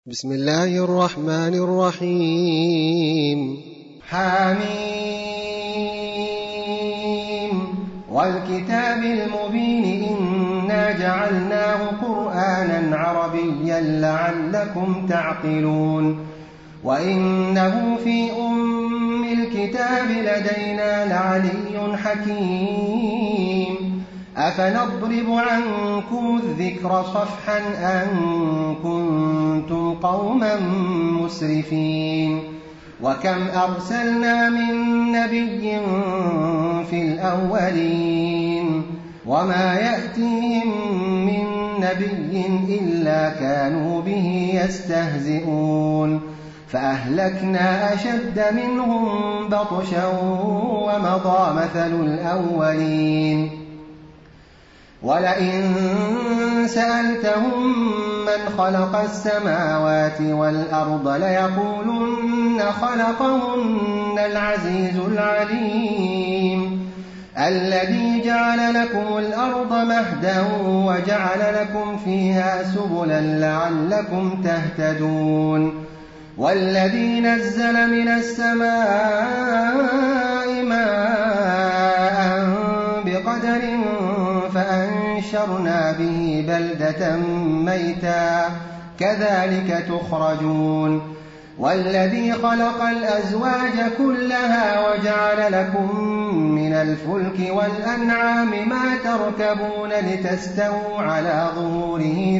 بسم الله الرحمن الرحيم. حميم والكتاب المبين إنا جعلناه قرآنا عربيا لعلكم تعقلون وإنه في أم الكتاب لدينا لعلي حكيم أفنضرب عنكم الذكر صفحا أن كنتم قوما مسرفين وكم أرسلنا من نبي في الأولين وما يأتيهم من نبي إلا كانوا به يستهزئون فأهلكنا أشد منهم بطشا ومضى مثل الأولين ولئن سألتهم من خلق السماوات والأرض ليقولن خلقهن العزيز العليم الذي جعل لكم الأرض مهدا وجعل لكم فيها سبلا لعلكم تهتدون والذي نزل من السماء ماء بقدر فأنشرنا به بلدة ميتا كذلك تخرجون والذي خلق الأزواج كلها وجعل لكم من الفلك والأنعام ما تركبون لتستووا على ظهوره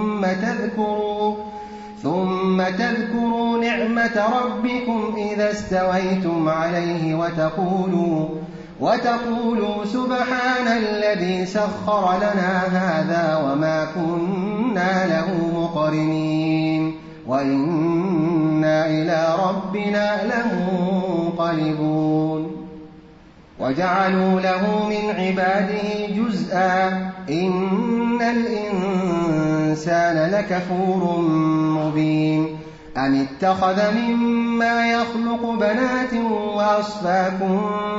ثم تذكروا نعمة ربكم إذا استويتم عليه وتقولوا سبحان الذي سخر لنا هذا وما كنا له مقرنين وإنا إلى ربنا لمنقلبون وجعلوا له من عباده جزءا إن الإنسان لكفور مبين أم اتخذ مما يخلق بنات وأصفاكم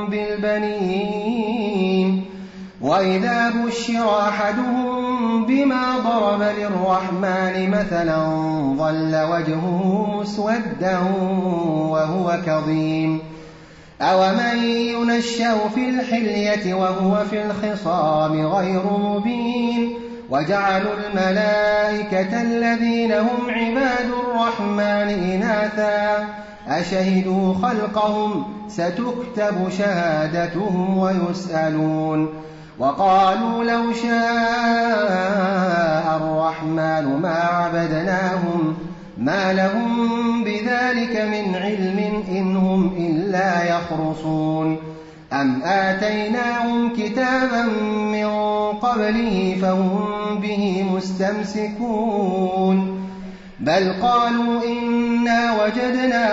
بالبنين وإذا بشر أحدهم بما ضرب للرحمن مثلا ظل وجهه مسودا وهو كظيم أومن ينشأ في الحلية وهو في الخصام غير مبين وجعلوا الملائكة الذين هم عباد الرحمن إناثا أشهدوا خلقهم ستكتب شهادتهم ويسألون وقالوا لو شاء الرحمن ما عبدناهم ما لهم بذلك من علم إن هم إلا يخرصون أم آتيناهم كتابا من قبله فهم به مستمسكون بل قالوا إنا وجدنا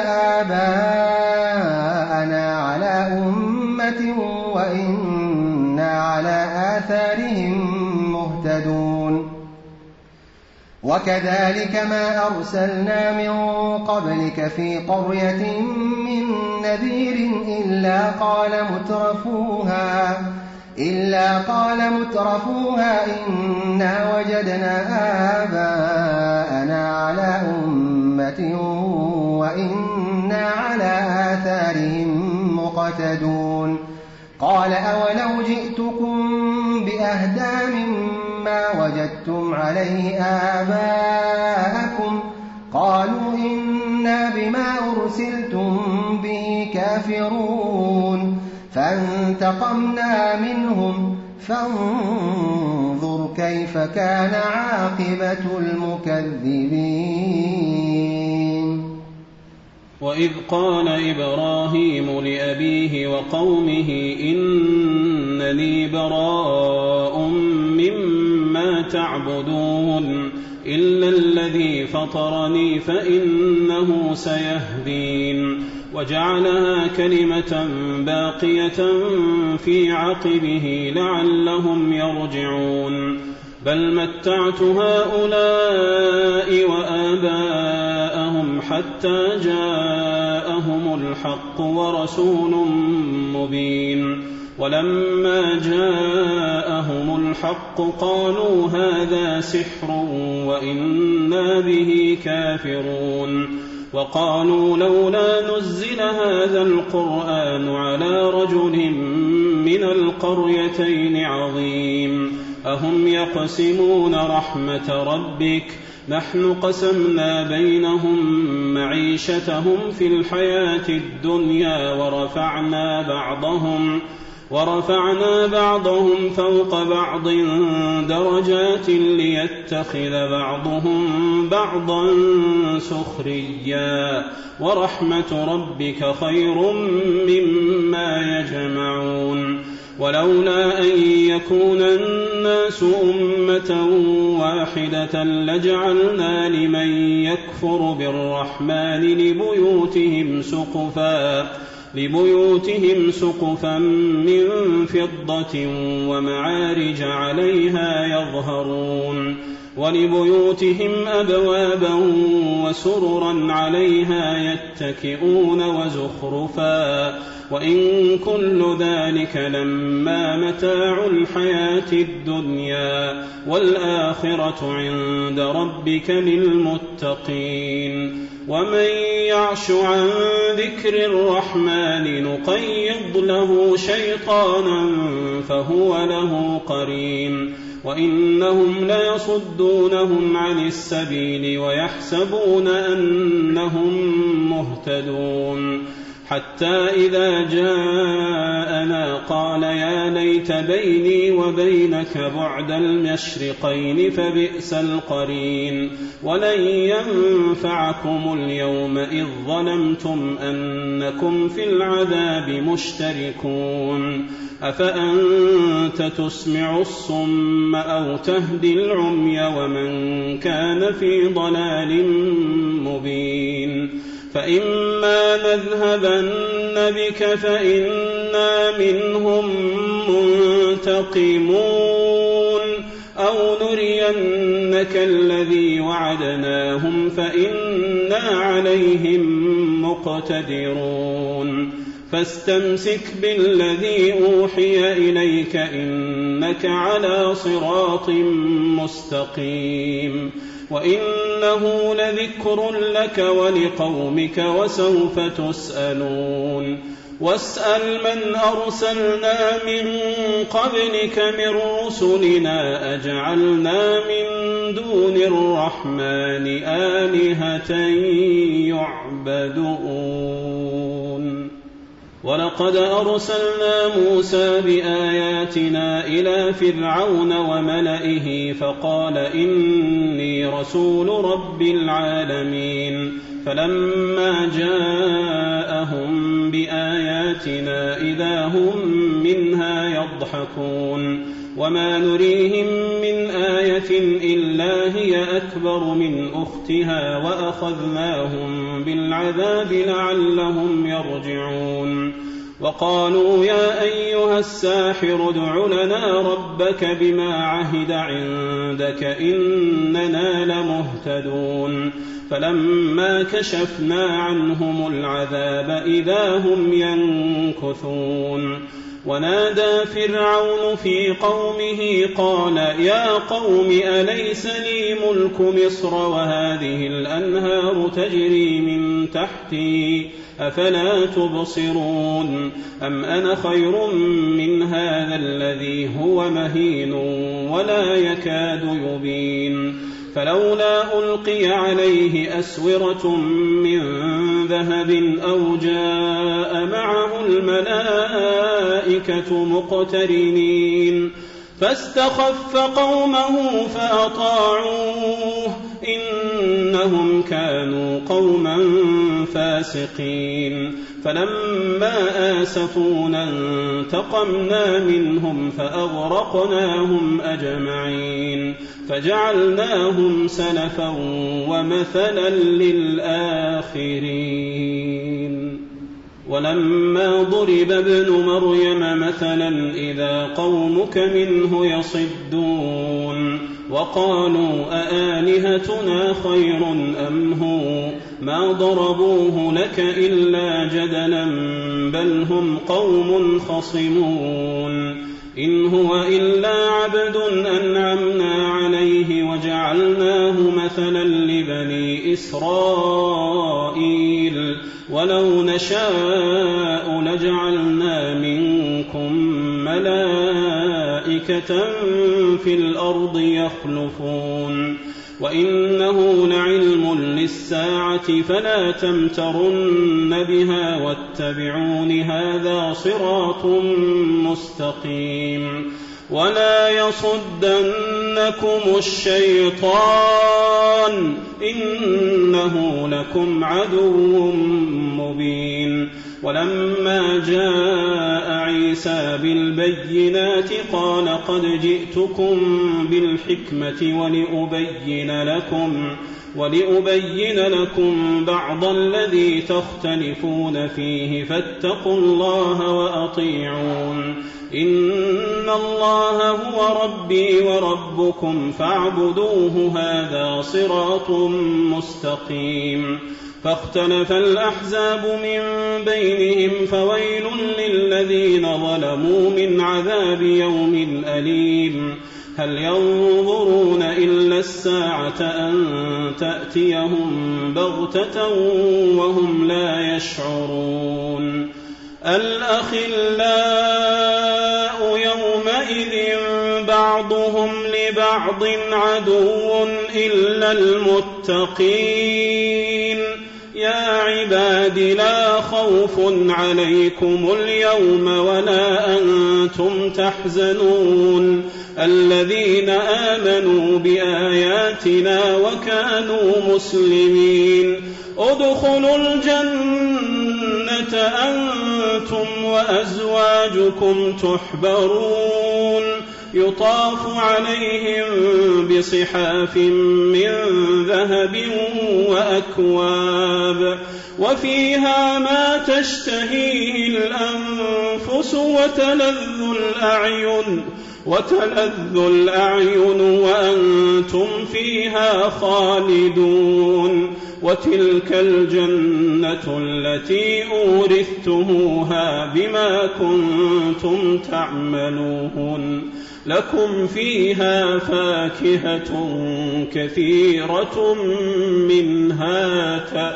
آباءنا على أمة وإنا على آثارهم مهتدون وكذلك ما أرسلنا من قبلك في قرية من نذير إلا قال مترفوها إنا وجدنا آباءنا على أمة وإنا على آثارهم مقتدون قال أولو جئتكم بأهدى مما وجدتم عليه آباءكم قالوا إنا بما أرسلتم به كافرون فانتقمنا منهم فانظر كيف كان عاقبة المكذبين وإذ قال إبراهيم لأبيه وقومه إنني براء مما تعبدون إلا الذي فطرني فإنه سيهدين وجعلها كلمة باقية في عقبه لعلهم يرجعون بل متعت هؤلاء وآباءهم حتى جاءهم الحق ورسول مبين ولما جاءهم الحق الحق قالوا هذا سحر وإنا به كافرون وقالوا لولا نزل هذا القرآن على رجل من القريتين عظيم أهم يقسمون رحمة ربك نحن قسمنا بينهم معيشتهم في الحياة الدنيا ورفعنا بعضهم فوق بعض درجات ليتخذ بعضهم بعضا سخريا ورحمة ربك خير مما يجمعون ولولا أن يكون الناس أمة واحدة لجعلنا لمن يكفر بالرحمن لبيوتهم سقفا من فضة ومعارج عليها يظهرون ولبيوتهم أبوابا وسررا عليها يتكئون وزخرفا وإن كل ذلك لما متاع الحياة الدنيا والآخرة عند ربك للمتقين ومن يعش عن ذكر الرحمن نقيض له شيطانا فهو له قرين وإنهم ليصدونهم عن السبيل ويحسبون أنهم مهتدون حتى إذا جاءنا قال يا ليت بيني وبينك بعد المشرقين فبئس القرين ولن ينفعكم اليوم إذ ظلمتم أنكم في العذاب مشتركون أفأنت تسمع الصم أو تهدي العمي ومن كان في ضلال مبين فإما نذهبن بك فإنا منهم منتقمون أو نرينك الذي وعدناهم فإنا عليهم مقتدرون فاستمسك بالذي أوحي إليك إنك على صراط مستقيم وإنه لذكر لك ولقومك وسوف تسألون واسأل من أرسلنا من قبلك من رسلنا أجعلنا من دون الرحمن آلهة يعبدون ولقد أرسلنا موسى بآياتنا إلى فرعون وملئه فقال إني رسول رب العالمين فلما جاءهم بآياتنا إذا هم منها يضحكون وما نريهم من آية إلا هي أكبر من أختها وأخذناهم بالعذاب لعلهم يرجعون وقالوا يا أيها الساحر ادع لنا ربك بما عهد عندك إننا لمهتدون فلما كشفنا عنهم العذاب إذا هم ينكثون ونادى فرعون في قومه قال يا قوم أليس لي ملك مصر وهذه الأنهار تجري من تحتي أفلا تبصرون أم أنا خير من هذا الذي هو مهين ولا يكاد يبين فلولا ألقي عليه أسورة من ذهب أو جاء معه الملائكة مقترنين فاستخف قومه فأطاعوه إنهم كانوا قوما فاسقين فلما آسفونا انتقمنا منهم فأغرقناهم أجمعين فجعلناهم سلفا ومثلا للآخرين ولما ضرب ابن مريم مثلا إذا قومك منه يصدون وقالوا أآلهتنا خير أم هو ما ضربوه لك إلا جدلا بل هم قوم خصمون إن هو إلا عبد أنعمنا عليه وجعلناه مثلا لبني إسرائيل ولو نشاء لجعلنا منكم ملائكة في الأرض يخلفون وإنه لعلم للساعة فلا تمترن بها واتبعون هذا صراط مستقيم ولا يصدنكم الشيطان إنه لكم عدو مبين ولما جاء عيسى بالبينات قال قد جئتكم بالحكمة ولأبين لكم بعض الذي تختلفون فيه فاتقوا الله وأطيعون إن الله هو ربي وربكم فاعبدوه هذا صراط مستقيم فاختلف الأحزاب من بينهم فويل للذين ظلموا من عذاب يوم أليم هل ينظرون إلا الساعة أن تأتيهم بغتة وهم لا يشعرون الأخلاء يومئذ بعضهم لبعض عدو إلا المتقين يا عباد لا خوف عليكم اليوم ولا أنتم تحزنون الذين آمنوا بآياتنا وكانوا مسلمين ادخلوا الجنة أنتم وأزواجكم تحبرون يطاف عليهم بصحاف من ذهب وأكواب وفيها ما تشتهيه الأنفس وتلذ الأعين وأنتم فيها خالدون وتلك الجنة التي أورثتموها بما كنتم تعملون لكم فيها فاكهة كثيرة منها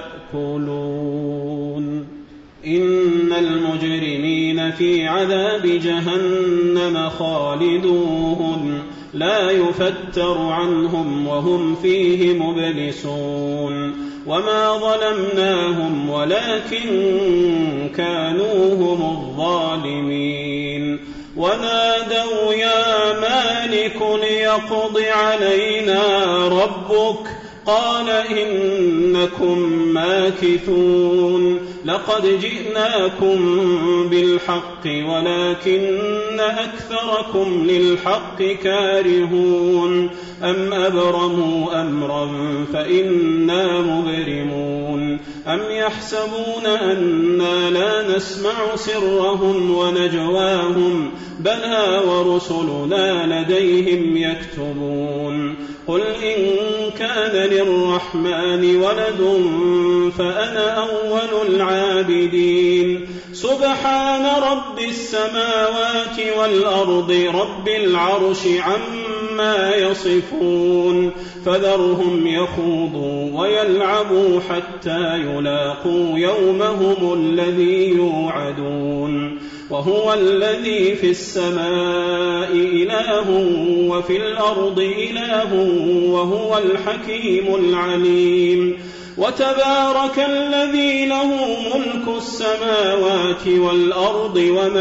تأكلون إن المجرمين في عذاب جهنم خالدون لا يفتر عنهم وهم فيه مبلسون وما ظلمناهم ولكن كانوا هم الظالمين ونادوا يا مالك ليقض علينا ربك قال إنكم ماكثون لقد جئناكم بالحق ولكن أكثركم للحق كارهون أم أبرموا أمرا فإنا مبرمون أم يحسبون أنا لا نسمع سرهم ونجواهم بلى ورسلنا لديهم يكتبون قل إن كان للرحمن ولد فأنا أول العابدين سبحان رب السماوات والأرض رب العرش عما يصفون فذرهم يخوضوا ويلعبوا حتى يلاقوا يومهم الذي يوعدون وهو الذي في السماء إله وفي الأرض إله وهو الحكيم العليم وتبارك الذي له ملك السماوات والأرض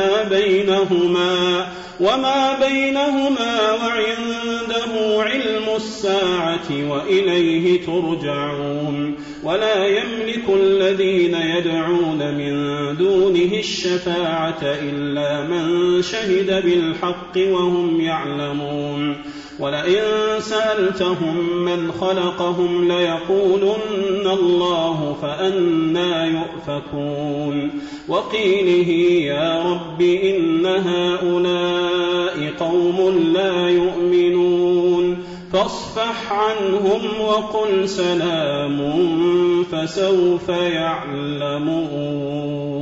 وما بينهما وعنده علم الساعة وإليه ترجعون ولا يملك الذين يدعون من دونه الشفاعة إلا من شهد بالحق وهم يعلمون ولئن سألتهم من خلقهم ليقولن الله فأنى يؤفكون وقيله يا رب إن هؤلاء قوم لا يؤمنون فاصفح عنهم وقل سلام فسوف يعلمون